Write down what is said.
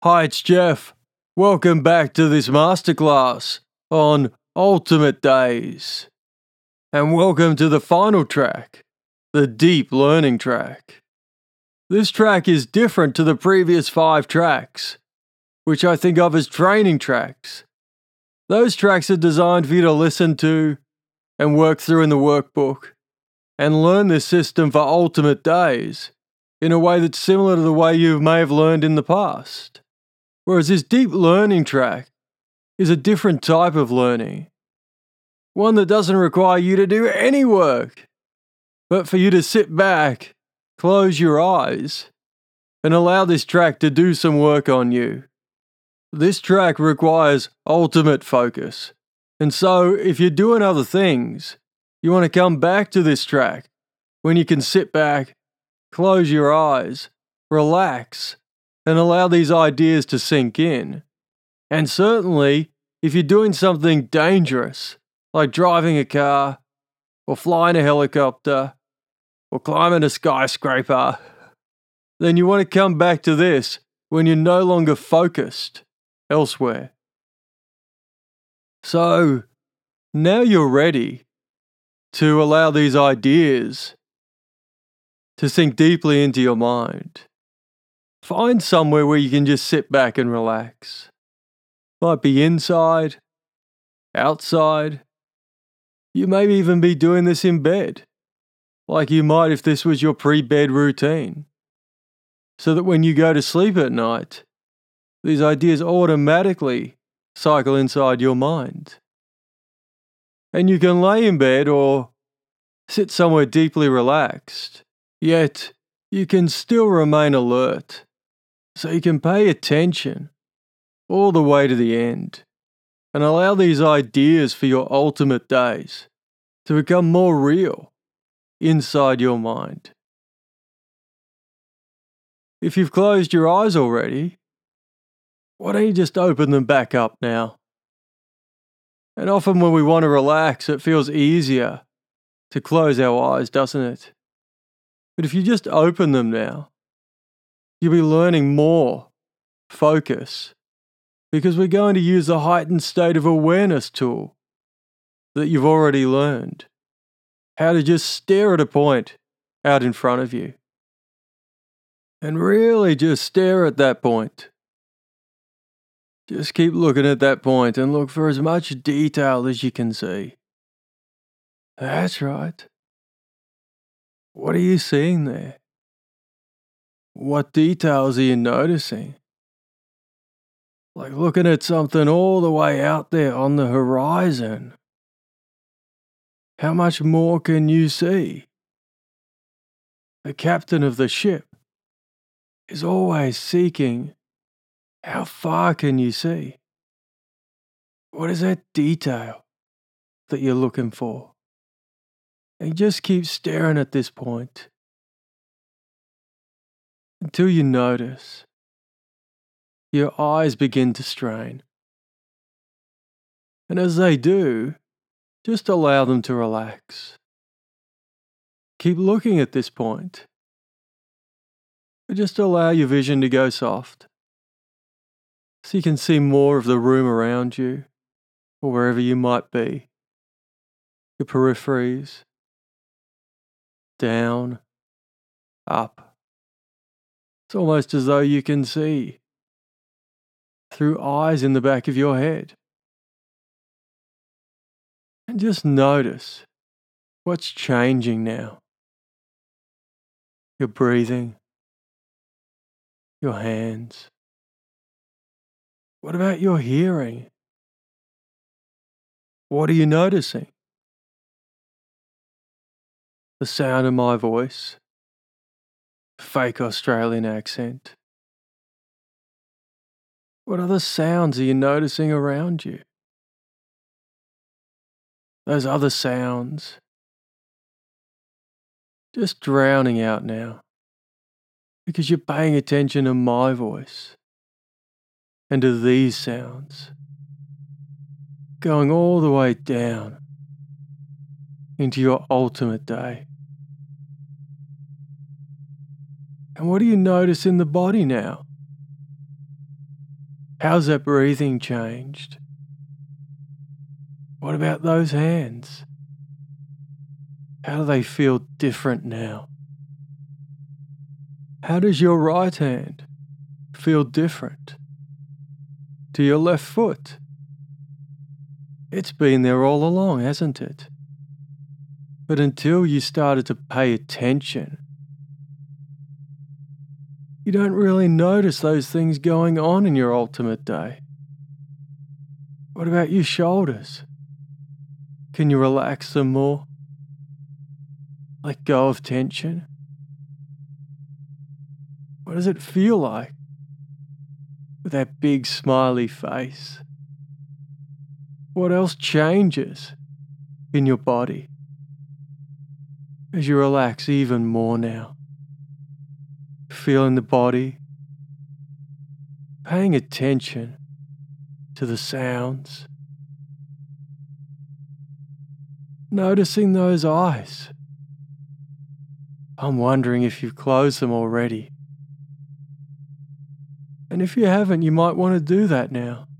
Hi, it's Jeff. Welcome back to this masterclass on Ultimate Days. And welcome to the final track, the Deep Learning track. This track is different to the previous 5 tracks, which I think of as training tracks. Those tracks are designed for you to listen to and work through in the workbook and learn this system for Ultimate Days in a way that's similar to the way you may have learned in the past. Whereas this deep learning track is a different type of learning. One that doesn't require you to do any work, but for you to sit back, close your eyes, and allow this track to do some work on you. This track requires ultimate focus. And so, if you're doing other things, you want to come back to this track when you can sit back, close your eyes, relax, and allow these ideas to sink in. And certainly, if you're doing something dangerous, like driving a car, or flying a helicopter, or climbing a skyscraper, then you want to come back to this when you're no longer focused elsewhere. So, now you're ready to allow these ideas to sink deeply into your mind. Find somewhere where you can just sit back and relax. Might be inside, outside. You may even be doing this in bed, like you might if this was your pre-bed routine. So that when you go to sleep at night, these ideas automatically cycle inside your mind. And you can lay in bed or sit somewhere deeply relaxed, yet you can still remain alert. So you can pay attention all the way to the end and allow these ideas for your ultimate days to become more real inside your mind. If you've closed your eyes already, why don't you just open them back up now? And often when we want to relax, it feels easier to close our eyes, doesn't it? But if you just open them now, you'll be learning more focus, because we're going to use the heightened state of awareness tool that you've already learned. How to just stare at a point out in front of you. And really just stare at that point. Just keep looking at that point and look for as much detail as you can see. That's right. What are you seeing there? What details are you noticing? Like looking at something all the way out there on the horizon. How much more can you see? The captain of the ship is always seeking, how far can you see? What is that detail that you're looking for? And just keep staring at this point until you notice your eyes begin to strain. And as they do, just allow them to relax. Keep looking at this point. But just allow your vision to go soft, so you can see more of the room around you, or wherever you might be. Your peripheries, down, up. It's almost as though you can see through eyes in the back of your head. And just notice what's changing now. Your breathing, your hands. What about your hearing? What are you noticing? The sound of my voice, fake Australian accent. What other sounds are you noticing around you? Those other sounds, just drowning out now, because you're paying attention to my voice and to these sounds, going all the way down into your ultimate day. And what do you notice in the body now? How's that breathing changed? What about those hands? How do they feel different now? How does your right hand feel different to your left foot? It's been there all along, hasn't it? But until you started to pay attention, you don't really notice those things going on in your ultimate day. What about your shoulders? Can you relax them more? Let go of tension? What does it feel like with that big smiley face? What else changes in your body as you relax even more now? Feeling the body, paying attention to the sounds, noticing those eyes. I'm wondering if you've closed them already. And if you haven't, you might want to do that now.